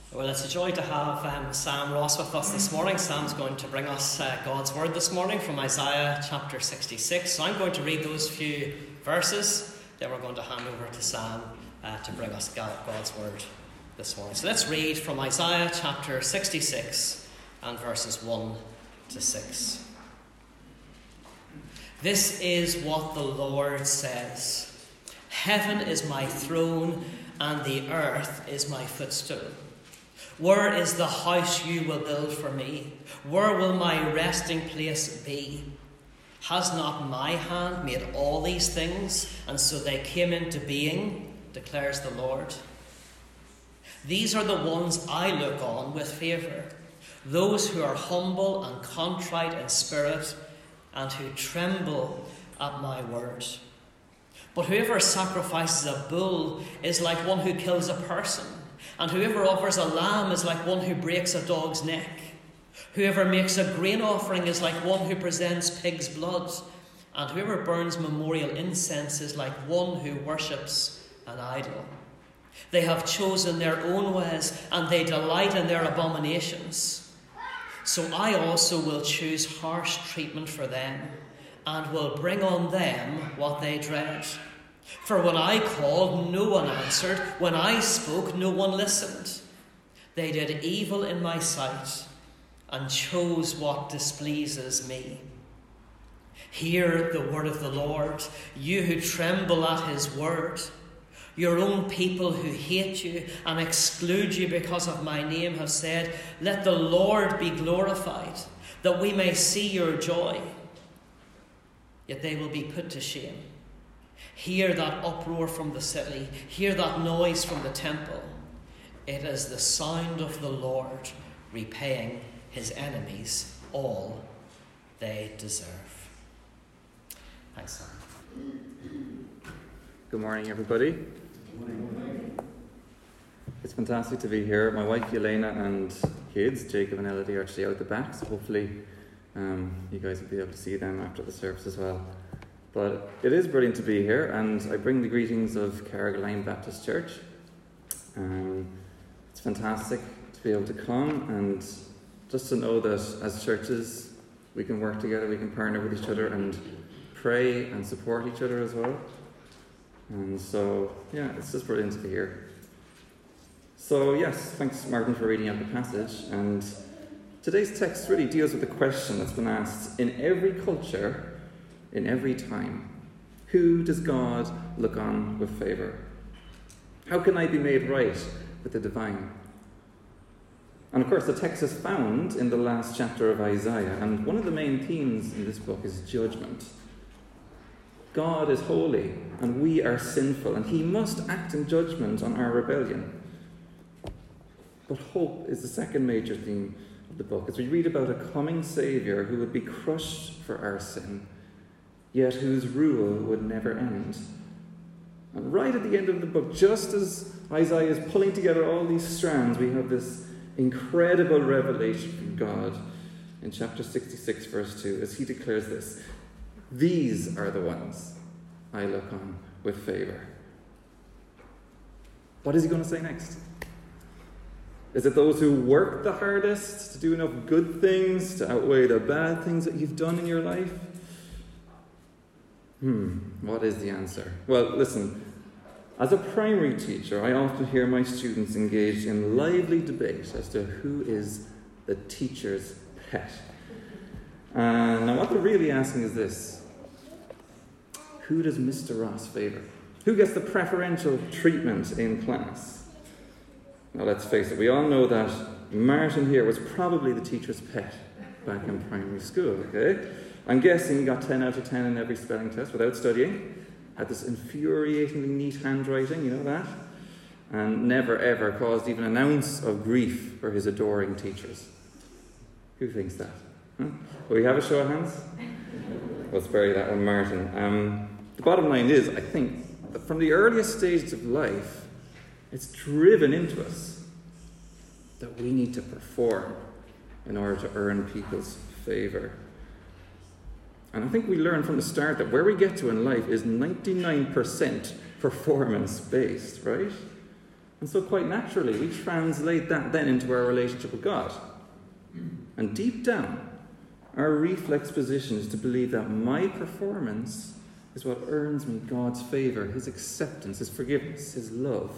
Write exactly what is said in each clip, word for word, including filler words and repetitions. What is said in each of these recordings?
Well, it's a joy to have um, Sam Ross with us this morning. Sam's going to bring us uh, God's Word this morning from Isaiah chapter sixty-six. So I'm going to read those few verses, then we're going to hand over to Sam uh, to bring us God's Word this morning. So let's read from Isaiah chapter sixty-six and verses one to six. This is what the Lord says. Heaven is my throne and the earth is my footstool. Where is the house you will build for me? Where will my resting place be? Has not my hand made all these things, and so they came into being, declares the Lord. These are the ones I look on with favour, those who are humble and contrite in spirit, and who tremble at my word. But whoever sacrifices a bull is like one who kills a person, and whoever offers a lamb is like one who breaks a dog's neck. Whoever makes a grain offering is like one who presents pig's blood, and whoever burns memorial incense is like one who worships an idol. They have chosen their own ways, and they delight in their abominations. So I also will choose harsh treatment for them, and will bring on them what they dread. For when I called, no one answered. When I spoke, no one listened. They did evil in my sight and chose what displeases me. Hear the word of the Lord, you who tremble at his word. Your own people who hate you and exclude you because of my name have said, let the Lord be glorified, that we may see your joy. Yet they will be put to shame. Hear that uproar from the city. Hear that noise from the temple. It is the sound of the Lord repaying his enemies all they deserve. Thanks, Sam. Good morning, everybody. Good morning. It's fantastic to be here. My wife, Elena, and kids, Jacob and Elodie, are actually out the back, so hopefully um, you guys will be able to see them after the service as well. But it is brilliant to be here, and I bring the greetings of Carrigaline Baptist Church. Um, it's fantastic to be able to come and just to know that as churches we can work together, we can partner with each other and pray and support each other as well. And so, yeah, it's just brilliant to be here. So yes, thanks Martin for reading out the passage. And today's text really deals with the question that's been asked in every culture, in every time. Who does God look on with favour? How can I be made right with the divine? And of course the text is found in the last chapter of Isaiah, and one of the main themes in this book is judgment. God is holy and we are sinful, and he must act in judgment on our rebellion. But hope is the second major theme of the book, as we read about a coming Saviour who would be crushed for our sin, yet whose rule would never end. And right at the end of the book, just as Isaiah is pulling together all these strands, we have this incredible revelation from God in chapter sixty-six, verse two, as he declares this: these are the ones I look on with favour. What is he going to say next? Is it those who work the hardest to do enough good things to outweigh the bad things that you've done in your life? Hmm, what is the answer? Well, listen, as a primary teacher, I often hear my students engage in lively debate as to who is the teacher's pet. And now what they're really asking is this: who does Mister Ross favour? Who gets the preferential treatment in class? Now let's face it, we all know that Martin here was probably the teacher's pet back in primary school, okay? I'm guessing he got ten out of ten in every spelling test without studying, had this infuriatingly neat handwriting, you know that, and never ever caused even an ounce of grief for his adoring teachers. Who thinks that? Huh? Will we have a show of hands? Let's bury that one, Martin. Um, the bottom line is, I think, that from the earliest stages of life, it's driven into us that we need to perform in order to earn people's favour. And I think we learn from the start that where we get to in life is ninety-nine percent performance-based, right? And so quite naturally, we translate that then into our relationship with God. And deep down, our reflex position is to believe that my performance is what earns me God's favour, his acceptance, his forgiveness, his love.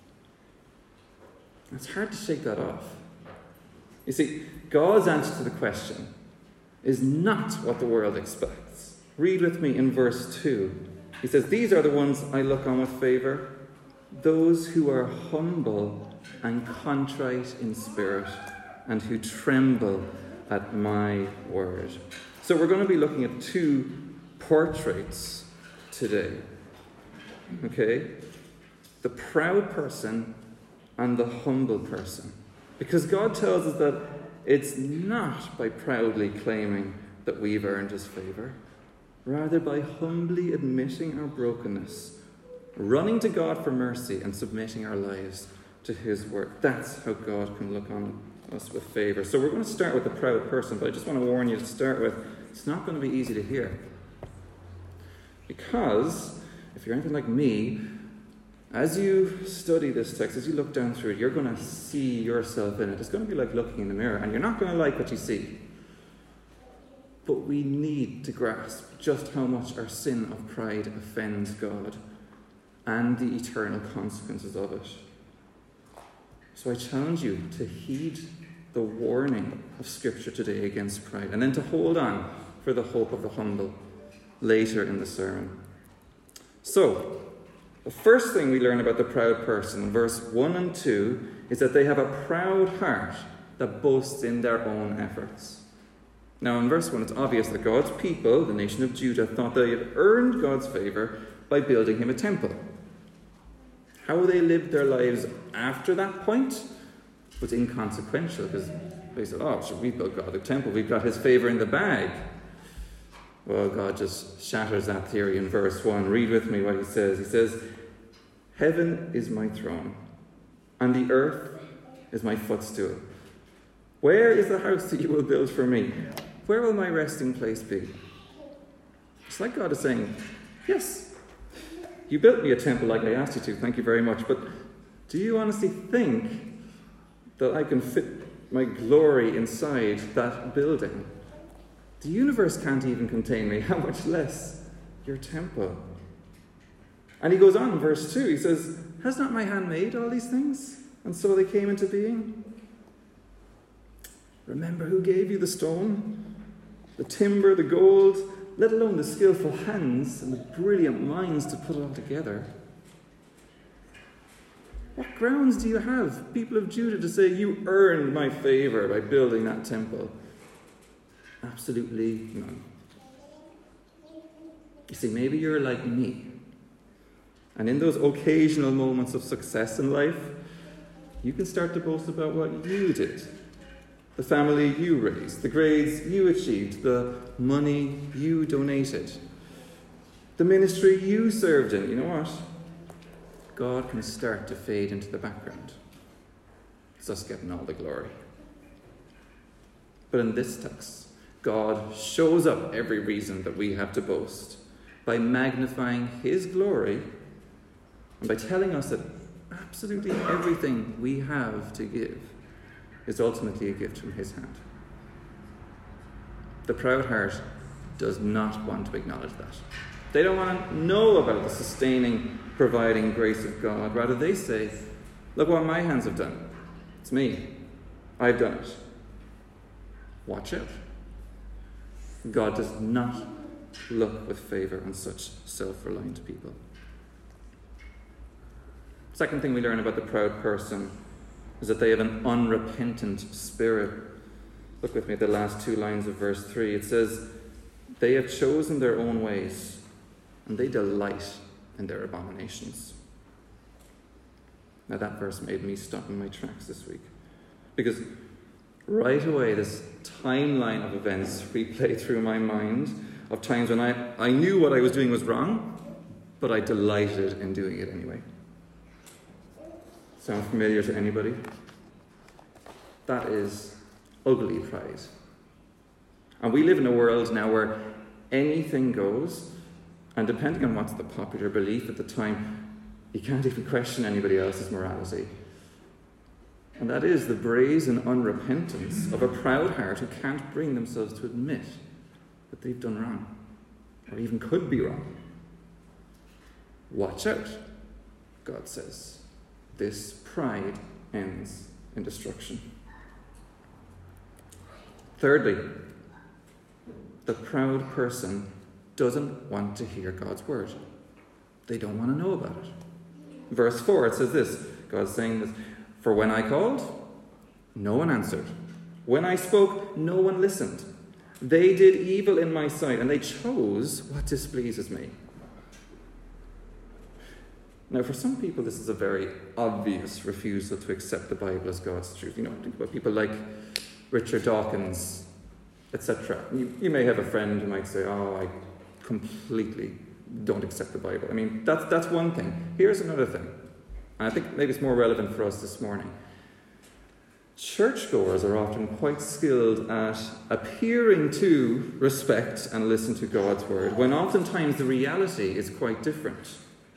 It's hard to shake that off. You see, God's answer to the question is not what the world expects. Read with me in verse two. He says, "These are the ones I look on with favour, those who are humble and contrite in spirit, and who tremble at my word." So we're going to be looking at two portraits today. Okay? The proud person and the humble person. Because God tells us that it's not by proudly claiming that we've earned his favour, rather by humbly admitting our brokenness, running to God for mercy and submitting our lives to his work. That's how God can look on us with favour. So we're going to start with the proud person, but I just want to warn you to start with, it's not going to be easy to hear. Because if you're anything like me, as you study this text, as you look down through it, you're going to see yourself in it. It's going to be like looking in the mirror, and you're not going to like what you see. But we need to grasp just how much our sin of pride offends God and the eternal consequences of it. So I challenge you to heed the warning of Scripture today against pride, and then to hold on for the hope of the humble later in the sermon. So, the first thing we learn about the proud person in verse one and two is that they have a proud heart that boasts in their own efforts. Now in verse one it's obvious that God's people, the nation of Judah, thought they had earned God's favour by building him a temple. How they lived their lives after that point was inconsequential, because they said, oh, should we build God a temple? We've got his favour in the bag. Well, God just shatters that theory in verse one. Read with me what he says. He says, "Heaven is my throne, and the earth is my footstool. Where is the house that you will build for me? Where will my resting place be?" It's like God is saying, yes, you built me a temple like I asked you to, thank you very much, but do you honestly think that I can fit my glory inside that building? The universe can't even contain me, how much less your temple? And he goes on in verse two, he says, "Has not my hand made all these things? And so they came into being? Remember who gave you the stone, the timber, the gold, let alone the skillful hands and the brilliant minds to put it all together. What grounds do you have, people of Judah, to say you earned my favour by building that temple? Absolutely none." You see, maybe you're like me, and in those occasional moments of success in life, you can start to boast about what you did, the family you raised, the grades you achieved, the money you donated, the ministry you served in. You know what? God can start to fade into the background. It's us getting all the glory. But in this text, God shows up every reason that we have to boast by magnifying his glory and by telling us that absolutely everything we have to give is ultimately a gift from his hand. The proud heart does not want to acknowledge that. They don't want to know about the sustaining, providing grace of God. Rather, they say, look what my hands have done. It's me. I've done it. Watch out. God does not look with favour on such self-reliant people. Second thing we learn about the proud person is that they have an unrepentant spirit. Look with me at the last two lines of verse three. It says, "They have chosen their own ways, and they delight in their abominations." Now that verse made me stop in my tracks this week, because right away this timeline of events replayed through my mind of times when I, I knew what I was doing was wrong, but I delighted in doing it anyway. Sound familiar to anybody? That is ugly pride. And we live in a world now where anything goes, and depending on what's the popular belief at the time, You can't even question anybody else's morality. And that is the brazen unrepentance of a proud heart who can't bring themselves to admit that they've done wrong, or even could be wrong. Watch out, God says. This pride ends in destruction. Thirdly, the proud person doesn't want to hear God's word. They don't want to know about it. Verse four, it says this. God's saying this. For when I called, no one answered. When I spoke, no one listened. They did evil in my sight, and they chose what displeases me. Now, for some people, this is a very obvious refusal to accept the Bible as God's truth. You know, think about people like Richard Dawkins, et cetera. You, you may have a friend who might say, oh, I completely don't accept the Bible. I mean, that's, that's one thing. Here's another thing. And I think maybe it's more relevant for us this morning. Churchgoers are often quite skilled at appearing to respect and listen to God's word, when oftentimes the reality is quite different.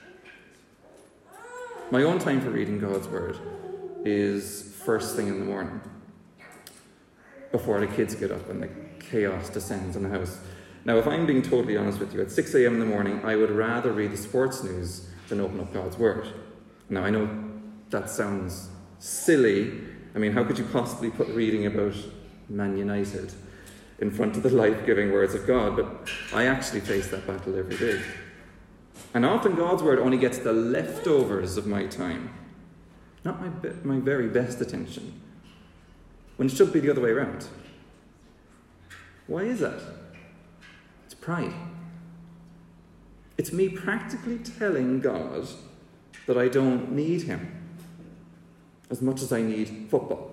My own time for reading God's word is first thing in the morning, before the kids get up and the chaos descends on the house. Now, if I'm being totally honest with you, at six a.m. in the morning, I would rather read the sports news than open up God's word. Now, I know that sounds silly. I mean, how could you possibly put reading about Man United in front of the life-giving words of God? But I actually face that battle every day. And often God's word only gets the leftovers of my time, not my, be- my very best attention, when it should be the other way around. Why is that? It's pride. It's me practically telling God that I don't need him as much as I need football.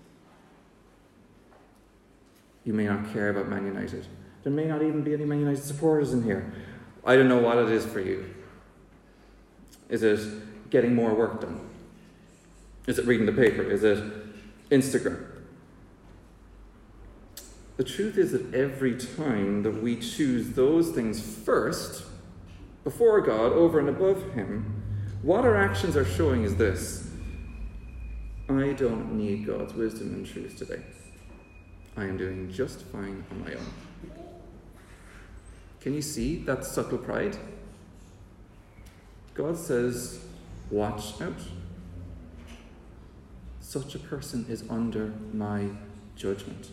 You may not care about Man United. There may not even be any Man United supporters in here. I don't know what it is for you. Is it getting more work done? Is it reading the paper? Is it Instagram? The truth is that every time that we choose those things first, before God, over and above him, what our actions are showing is this: I don't need God's wisdom and truth today. I am doing just fine on my own. Can you see that subtle pride? God says, watch out. Such a person is under my judgment.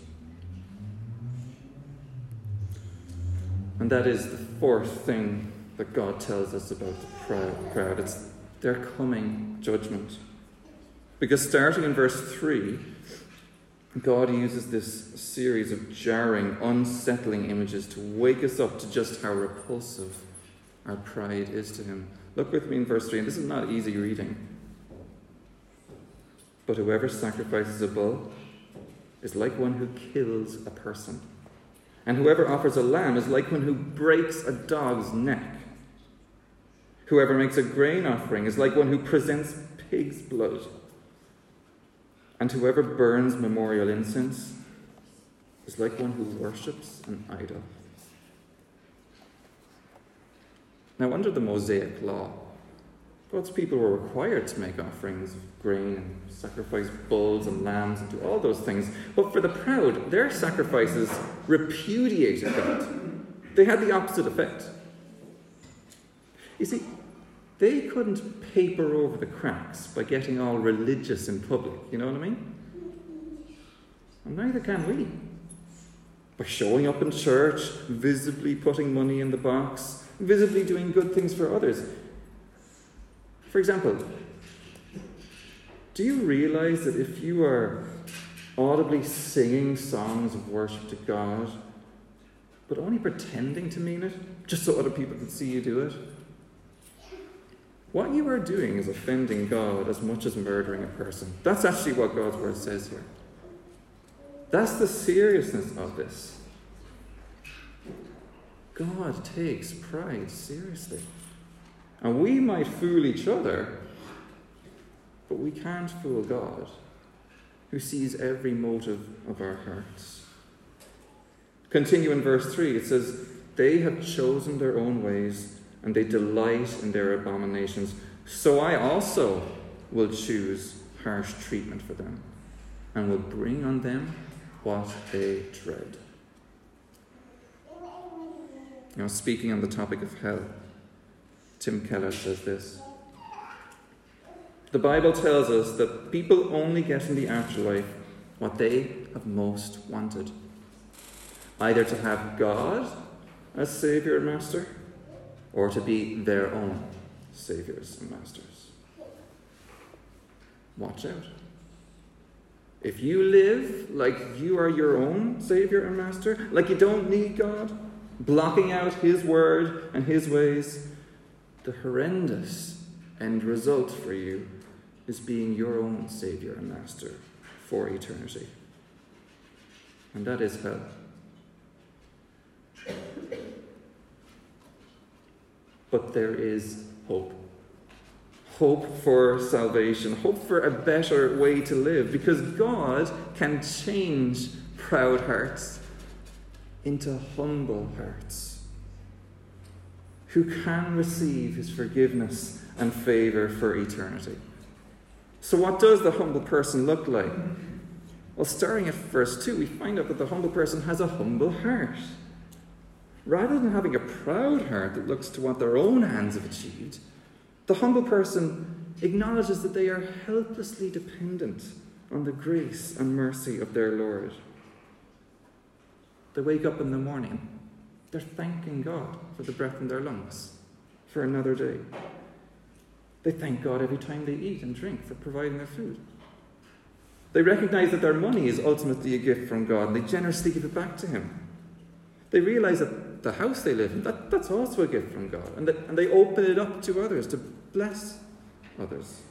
And that is the fourth thing that God tells us about the proud. It's their coming judgment. Because starting in verse three, God uses this series of jarring, unsettling images to wake us up to just how repulsive our pride is to him. Look with me in verse three, and this is not easy reading. But whoever sacrifices a bull is like one who kills a person. And whoever offers a lamb is like one who breaks a dog's neck. Whoever makes a grain offering is like one who presents pig's blood. And whoever burns memorial incense is like one who worships an idol. Now, under the Mosaic law, God's people were required to make offerings of grain and sacrifice bulls and lambs and do all those things. But for the proud, their sacrifices repudiated God. They had the opposite effect. You see, they couldn't paper over the cracks by getting all religious in public. You know what I mean? And neither can we. By showing up in church, visibly putting money in the box, visibly doing good things for others. For example, do you realize that if you are audibly singing songs of worship to God, but only pretending to mean it, just so other people can see you do it, what you are doing is offending God as much as murdering a person? That's actually what God's word says here. That's the seriousness of this. God takes pride seriously. And we might fool each other, but we can't fool God, who sees every motive of our hearts. Continue in verse three. It says, they have chosen their own ways, and they delight in their abominations. so I also will choose harsh treatment for them and will bring on them what they dread. You know, speaking on the topic of hell, Tim Keller says this: the Bible tells us that people only get in the afterlife what they have most wanted. Either to have God as Saviour and Master, or to be their own Saviours and Masters. Watch out. If you live like you are your own Saviour and Master, like you don't need God, blocking out His word and His ways, the horrendous end result for you is being your own Saviour and Master for eternity. And that is hell. But there is hope. Hope for salvation. Hope for a better way to live. Because God can change proud hearts into humble hearts, who can receive His forgiveness and favour for eternity. So what does the humble person look like? Well, starting at verse two, we find out that the humble person has a humble heart. Rather than having a proud heart that looks to what their own hands have achieved, the humble person acknowledges that they are helplessly dependent on the grace and mercy of their Lord. They wake up in the morning, they're thanking God for the breath in their lungs, for another day. They thank God every time they eat and drink for providing their food. They recognize that their money is ultimately a gift from God, and they generously give it back to Him. They realize that the house they live in, that, that's also a gift from God. And, that, and they open it up to others, to bless others.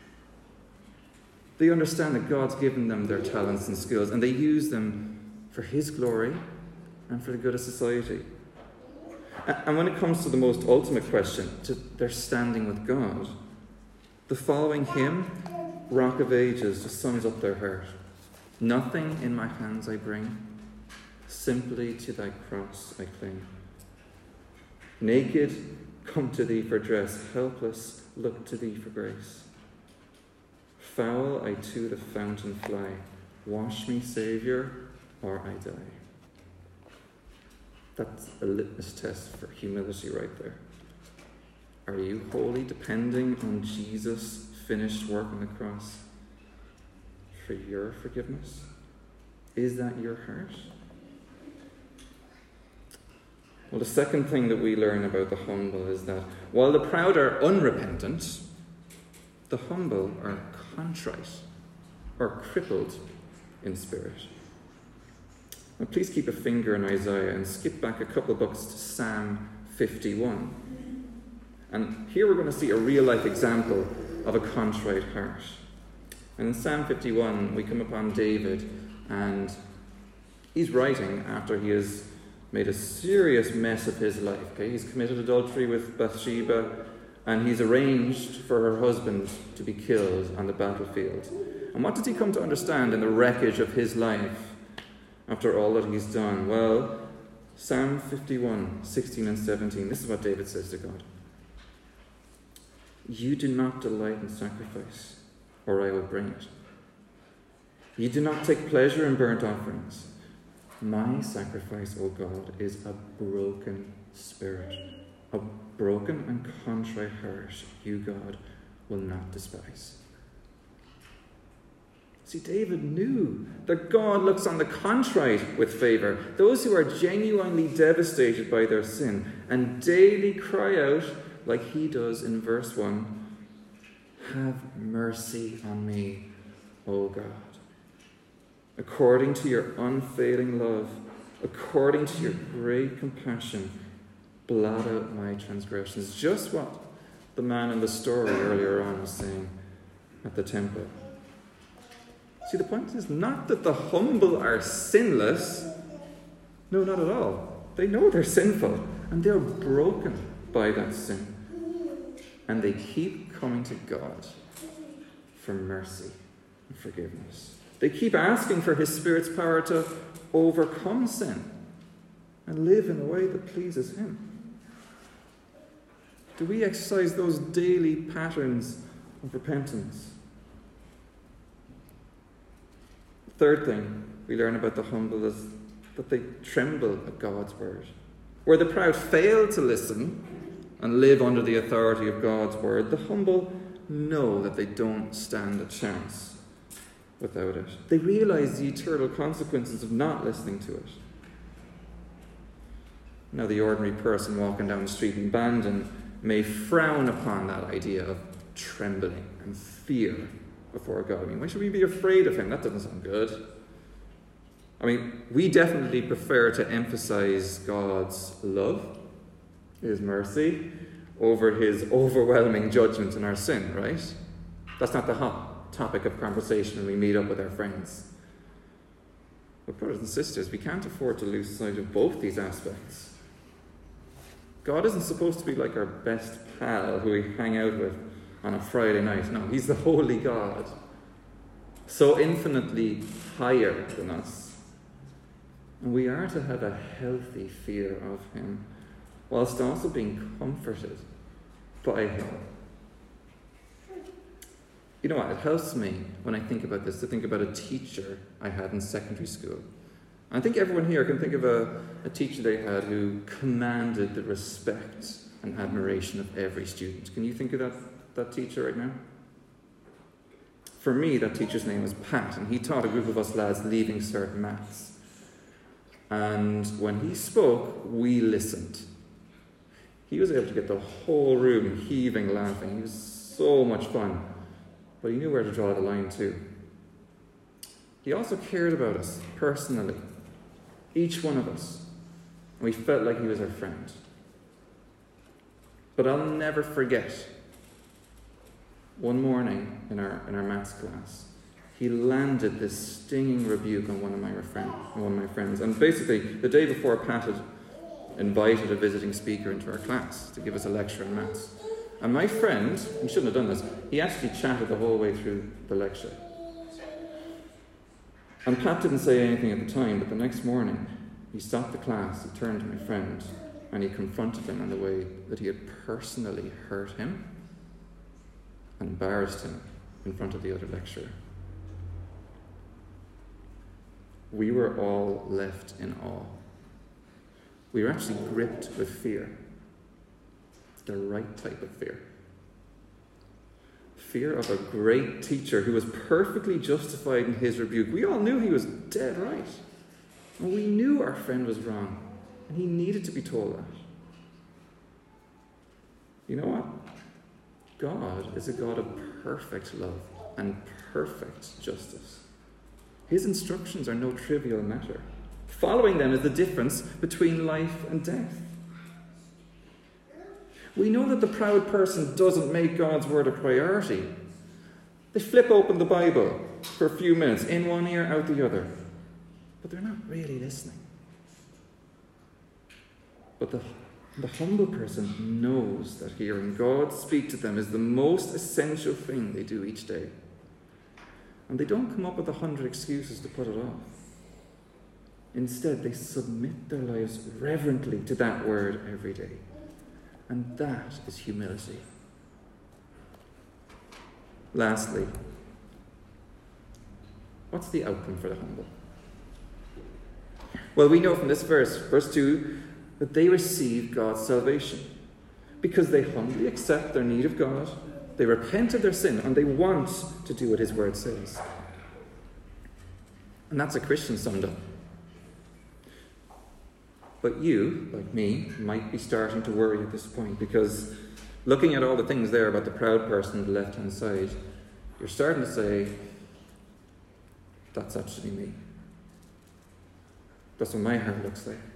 They understand that God's given them their talents and skills, and they use them for His glory and for the good of society. And when it comes to the most ultimate question, to their standing with God, the following hymn, Rock of Ages, just sums up their heart. Nothing in my hands I bring, simply to thy cross I cling. Naked, come to thee for dress, helpless, look to thee for grace. Foul, I to the fountain fly, wash me, Saviour, or I die. That's a litmus test for humility right there. Are you wholly depending on Jesus' finished work on the cross for your forgiveness? Is that your heart? Well, the second thing that we learn about the humble is that while the proud are unrepentant, the humble are contrite or crippled in spirit. Now, please keep a finger in Isaiah and skip back a couple of books to Psalm fifty-one. And here we're going to see a real-life example of a contrite heart. And in Psalm fifty-one, we come upon David, and he's writing after he has made a serious mess of his life. Okay? He's committed adultery with Bathsheba, and he's arranged for her husband to be killed on the battlefield. And what did he come to understand in the wreckage of his life after all that he's done? Well, Psalm fifty-one, sixteen and seventeen, this is what David says to God. You do not delight in sacrifice, or I will bring it. You do not take pleasure in burnt offerings. My sacrifice, O God, is a broken spirit. A broken and contrite heart, you, God, will not despise. See, David knew that God looks on the contrite with favour, those who are genuinely devastated by their sin, and daily cry out, like he does in verse one, have mercy on me, O God. According to your unfailing love, according to your great compassion, blot out my transgressions. Just what the man in the story earlier on was saying at the temple. See, the point is not that the humble are sinless. No, not at all. They know they're sinful, and they're broken by that sin. And they keep coming to God for mercy and forgiveness. They keep asking for his Spirit's power to overcome sin and live in a way that pleases him. Do we exercise those daily patterns of repentance? Third thing we learn about the humble is that they tremble at God's word. Where the proud fail to listen and live under the authority of God's word, the humble know that they don't stand a chance without it. They realize the eternal consequences of not listening to it. Now, the ordinary person walking down the street in Bandon may frown upon that idea of trembling and fear before God. I mean, why should we be afraid of him? That doesn't sound good. I mean, we definitely prefer to emphasize God's love, his mercy, over his overwhelming judgment in our sin, right? That's not the hot topic of conversation when we meet up with our friends. But brothers and sisters, we can't afford to lose sight of both these aspects. God isn't supposed to be like our best pal who we hang out with on a Friday night. No, he's the holy God, so infinitely higher than us. And we are to have a healthy fear of him, whilst also being comforted by him. You know what? It helps me when I think about this to think about a teacher I had in secondary school. I think everyone here can think of a, a teacher they had who commanded the respect and admiration of every student. Can you think of that, that teacher right now? For me, that teacher's name was Pat, and he taught a group of us lads leaving cert maths. And when he spoke, we listened. He was able to get the whole room heaving, laughing. He was so much fun. But he knew where to draw the line too. He also cared about us personally, each one of us. And we felt like he was our friend. But I'll never forget, one morning in our in our maths class, he landed this stinging rebuke on one of my friend, one of my friends. And basically, the day before, Pat had invited a visiting speaker into our class to give us a lecture on maths. And my friend, he shouldn't have done this, he actually chatted the whole way through the lecture. And Pat didn't say anything at the time, but the next morning, he stopped the class, he turned to my friend, and he confronted him in the way that he had personally hurt him and embarrassed him in front of the other lecturer. We were all left in awe. We were actually gripped with fear. The right type of fear. Fear of a great teacher who was perfectly justified in his rebuke. We all knew he was dead right. And we knew our friend was wrong. And he needed to be told that. You know what? God is a God of perfect love and perfect justice. His instructions are no trivial matter. Following them is the difference between life and death. We know that the proud person doesn't make God's word a priority. They flip open the Bible for a few minutes, in one ear, out the other. But they're not really listening. But the, the humble person knows that hearing God speak to them is the most essential thing they do each day. And they don't come up with a hundred excuses to put it off. Instead, they submit their lives reverently to that word every day. And that is humility. Lastly, what's the outcome for the humble? Well, we know from this verse, verse two, that they receive God's salvation because they humbly accept their need of God, they repent of their sin, and they want to do what his word says. And that's a Christian summed up. But you, like me, might be starting to worry at this point, because looking at all the things there about the proud person on the left-hand side, you're starting to say, that's actually me. That's what my heart looks like.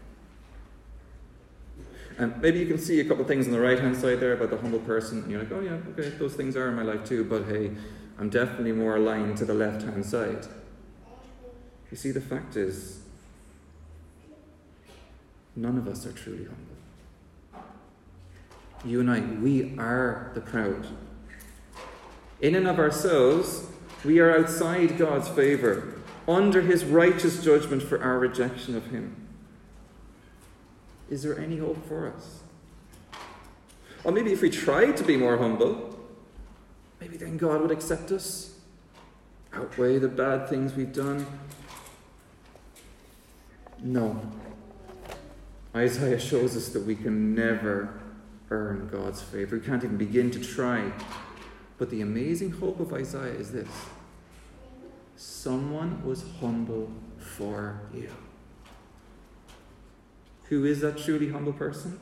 And maybe you can see a couple of things on the right-hand side there about the humble person, and you're like, oh yeah, okay, those things are in my life too, but hey, I'm definitely more aligned to the left-hand side. You see, the fact is, none of us are truly humble. You and I, we are the proud. In and of ourselves, we are outside God's favour, under his righteous judgment for our rejection of him. Is there any hope for us? Or maybe if we tried to be more humble, maybe then God would accept us, outweigh the bad things we've done. No. Isaiah shows us that we can never earn God's favour. We can't even begin to try. But the amazing hope of Isaiah is this: someone was humble for you. Who is that truly humble person?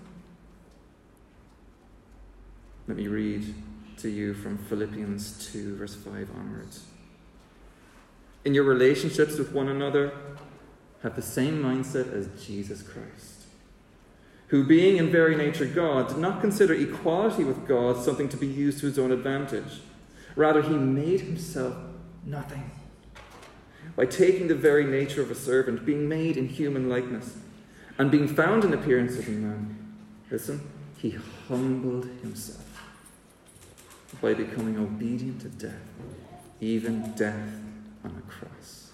Let me read to you from Philippians two, verse five onwards. In your relationships with one another, have the same mindset as Jesus Christ, who, being in very nature God, did not consider equality with God something to be used to his own advantage. Rather, he made himself nothing by taking the very nature of a servant, being made in human likeness, and being found in appearance as a man. Listen, he humbled himself by becoming obedient to death, even death on a cross.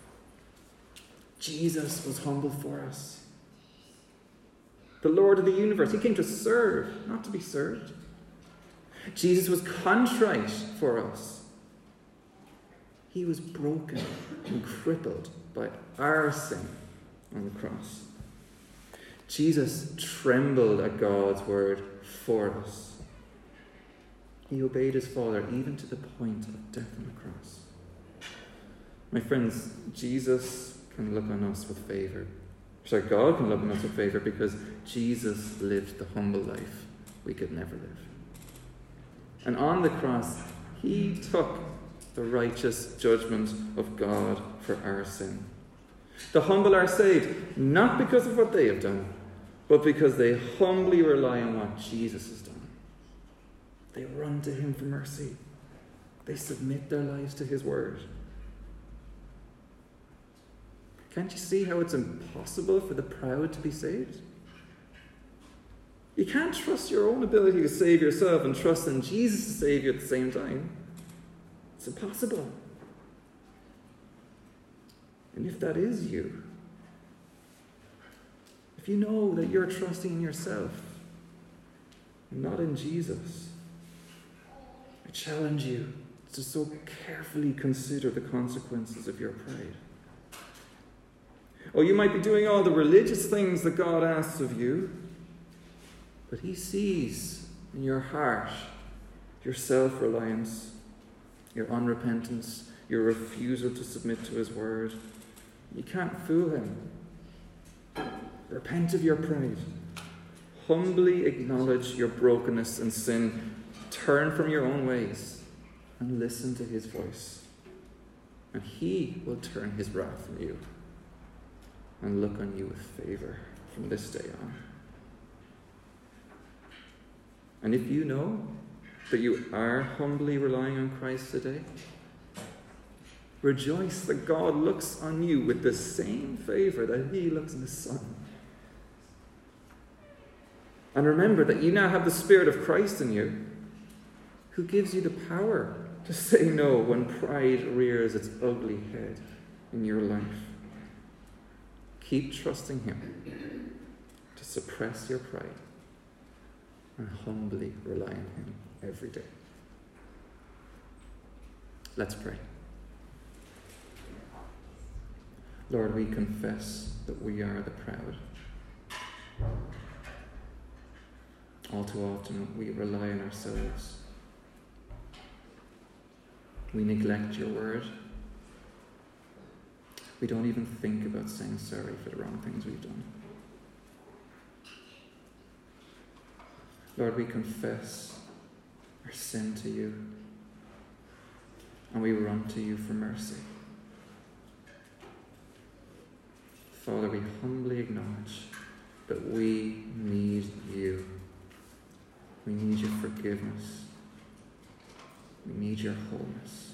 Jesus was humble for us. The Lord of the universe, he came to serve, not to be served. Jesus was contrite for us. He was broken and crippled by our sin on the cross. Jesus trembled at God's word for us. He obeyed his Father even to the point of death on the cross. My friends, Jesus can look on us with favour. Sorry, God can look on us with favour because Jesus lived the humble life we could never live. And on the cross, he took the righteous judgment of God for our sin. The humble are saved, not because of what they have done, but because they humbly rely on what Jesus has done. They run to him for mercy. They submit their lives to his word. Can't you see how it's impossible for the proud to be saved? You can't trust your own ability to save yourself and trust in Jesus to save you at the same time. It's impossible. And if that is you, if you know that you're trusting in yourself and not in Jesus, I challenge you to so carefully consider the consequences of your pride. Oh, you might be doing all the religious things that God asks of you, but he sees in your heart your self-reliance, your unrepentance, your refusal to submit to his word. You can't fool him. Repent of your pride. Humbly acknowledge your brokenness and sin. Turn from your own ways and listen to his voice. And he will turn his wrath from you and look on you with favour from this day on. And if you know that you are humbly relying on Christ today, rejoice that God looks on you with the same favour that he looks on his Son. And remember that you now have the Spirit of Christ in you, who gives you the power to say no when pride rears its ugly head in your life. Keep trusting him to suppress your pride and humbly rely on him every day. Let's pray. Lord, we confess that we are the proud. All too often we rely on ourselves. We neglect your word. We don't even think about saying sorry for the wrong things we've done. Lord, we confess our sin to you, and we run to you for mercy. Father, we humbly acknowledge that we need you. We need your forgiveness. We need your wholeness.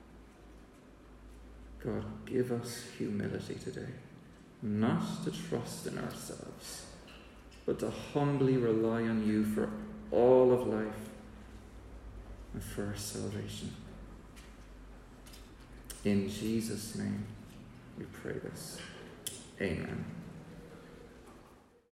God, give us humility today, not to trust in ourselves, but to humbly rely on you for all of life and for our salvation. In Jesus' name we pray this. Amen.